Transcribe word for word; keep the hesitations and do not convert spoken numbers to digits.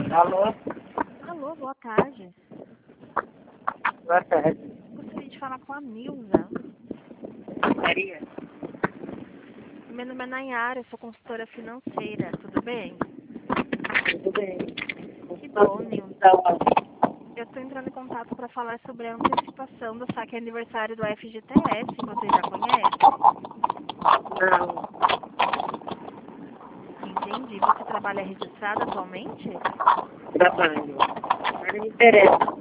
Alô? Alô, boa tarde. Boa tarde. Gostaria de falar com a Nilza. Maria? Meu nome é Nayara, eu sou consultora financeira, tudo bem? Tudo bem? Que bom, Nilza. Da onde? Eu estou entrando em contato para falar sobre a antecipação do saque aniversário do F G T S, você já conhece? Não. Entendi. Você trabalha registrado atualmente? Trabalho. Mas não me interessa.